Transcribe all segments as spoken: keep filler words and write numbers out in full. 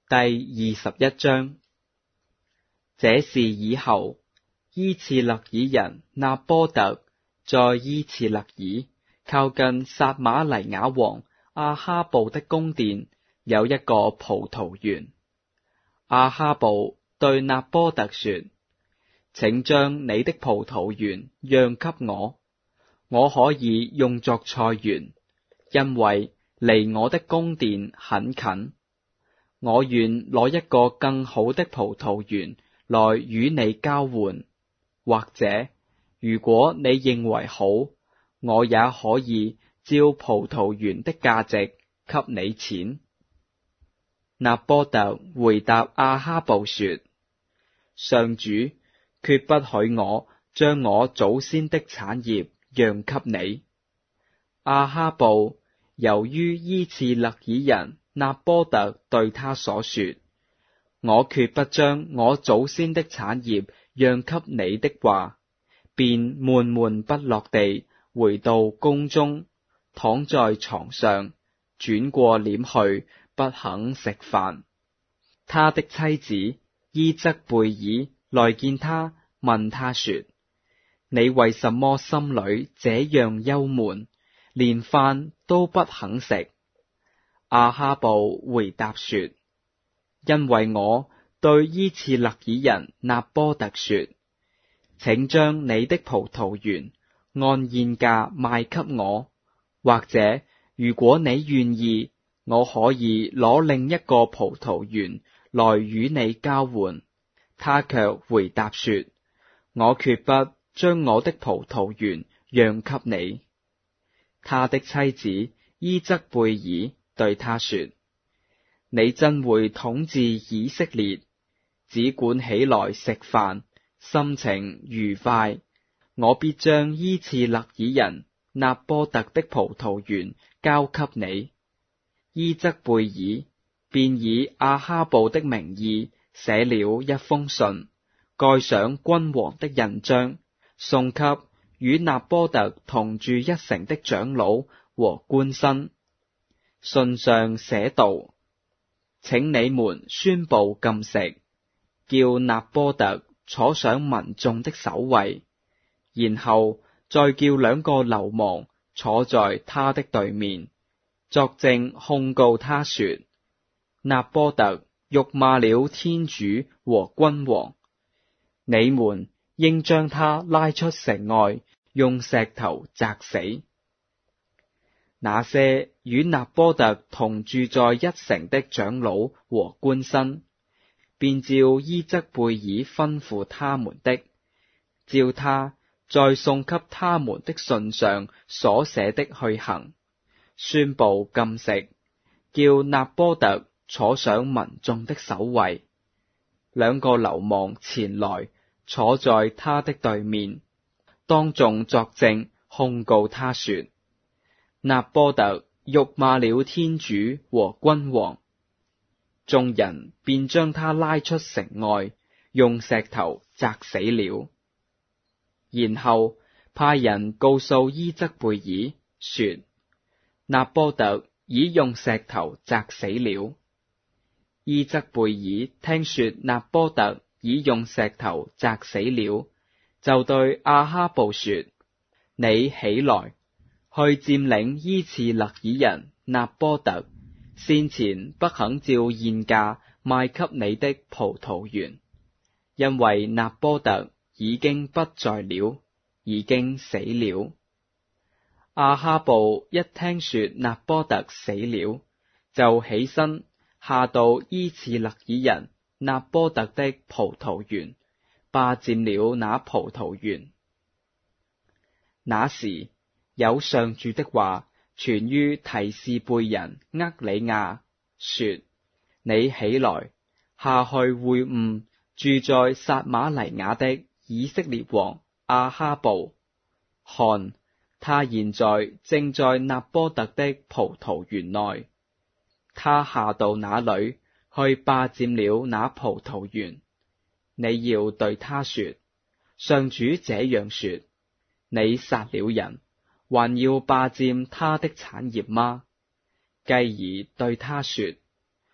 第二十一章。這事以後，伊次勒耳人納波特在伊次勒耳靠近撒瑪黎雅王阿哈布的宮殿有一個葡萄園。阿哈布對納波特說：請將你的葡萄園讓給我，我可以用作菜園，因為離我的宮殿很近。我願攞一個更好的葡萄園來與你交換，或者如果你認為好，我也可以照葡萄園的價值給你錢。納波特回答阿哈布說：上主決不許我將我祖先的產業讓給你。阿哈布由於伊次勒耳人納波特對他所說：我決不將我祖先的產業讓給你的話，便悶悶不樂地回到宮中，躺在床上，轉過臉去，不肯食飯。他的妻子伊則貝爾來見他，問他說：你為什麼心裏這樣憂悶，連飯都不肯食？阿哈布回答說：因為我對伊次勒耳人納波特說，請將你的葡萄園按現價賣給我，或者如果你願意，我可以攞另一個葡萄園來與你交換。他卻回答說：我決不將我的葡萄園讓給你。他的妻子伊則貝爾對他說：你真會統治以色列，只管起來食飯，心情愉快。我必將伊次勒耳人納波特的葡萄園交給你。伊則貝爾便以阿哈布的名義寫了一封信，蓋上君王的印章，送給與納波特同住一城的長老和官紳。信上寫道：請你們宣布禁食，叫納波特坐上民眾的首位，然後再叫兩個流氓坐在他的對面，作證控告他說：納波特辱罵了天主和君王，你們應將他拉出城外，用石頭砸死。那些與納波特同住在一城的長老和官紳，便照伊則貝爾吩咐他們的，照他在送給他們的信上所寫的去行，宣布禁食，叫納波特坐上民眾的首位。兩個流氓前來，坐在他的對面，當眾作證控告他說：納波特辱罵了天主和君王。眾人便將他拉出城外，用石頭砸死了。然後派人告訴伊則貝爾說：納波特已用石頭砸死了。伊則貝爾聽說納波特已用石頭砸死了，就對阿哈布說：你起來，去佔領伊次勒耳人納波特先前不肯照現價賣給你的葡萄園，因為納波特已經不在了，已經死了。阿哈布一聽說納波特死了，就起身下到伊次勒耳人納波特的葡萄園，霸佔了那葡萄園。那時有上主的話傳於提示貝人厄里亞，說：你起來，下去會晤住在撒瑪黎雅的以色列王阿哈布。看，他現在正在納波特的葡萄園內。他下到那裏去霸佔了那葡萄園。你要對他說：上主這樣說，你殺了人，還要霸佔他的產業嗎？繼而對他說：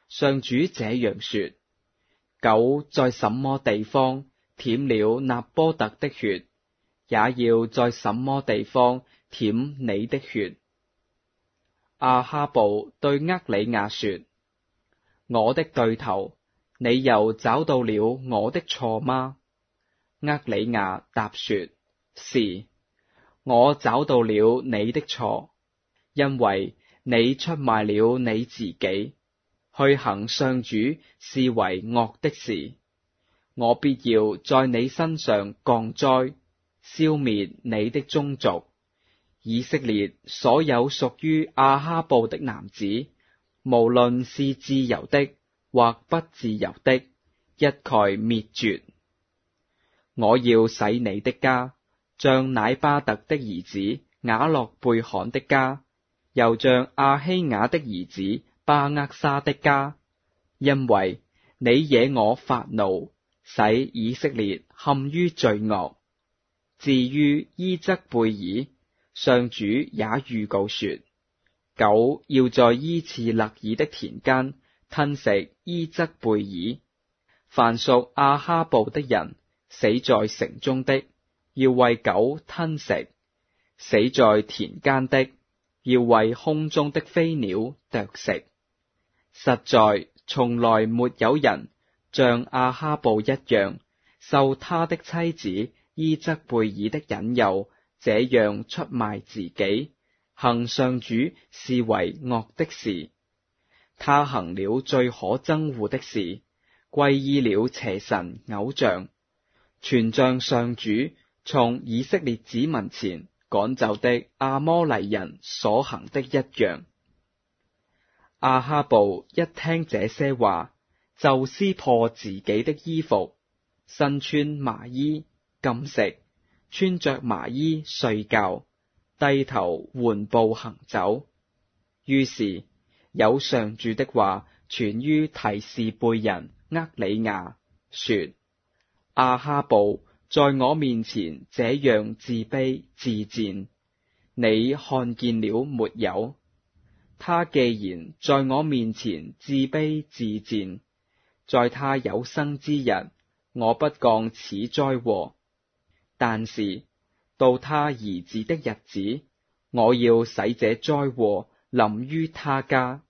上主這樣說：狗在什麼地方舔了納波特的血，也要在什麼地方舔你的血。亞哈布對厄里亞說：我的對頭，你又找到了我的錯嗎？厄里亞答說：是，我找到了你的錯，因為你出賣了你自己，去行上主視為惡的事。我必要在你身上降災，消滅你的宗族。以色列所有屬於亞哈布的男子，無論是自由的或不自由的，一概滅絕。我要使你的家，像乃巴特的兒子雅洛貝罕的家，又像亞希雅的兒子巴厄沙的家，因為你惹我發怒，使以色列陷於罪惡。至於伊則貝爾，上主也預告說，狗要在伊次勒爾的田間吞食伊則貝爾。凡屬亞哈布的人，死在城中的，要為狗吞食；死在田間的，要為空中的飛鳥啄食。實在從來沒有人像亞哈布一樣，受他的妻子伊則貝爾的引誘，這樣出賣自己，行上主視為惡的事。他行了最可憎惡的事，歸依了邪神偶像，全像上主從以色列子民前趕走的阿摩黎人所行的一樣。亞哈布一聽這些話，就撕破自己的衣服，身穿麻衣，禁食，穿着麻衣睡覺，低頭緩步行走。於是有上主的話傳於提示貝人厄里亞，說：亞哈布在我面前這樣自卑自賤，你看見了沒有？他既然在我面前自卑自賤，在他有生之日，我不降此災禍。但是到他兒子的日子，我要使這災禍臨於他家。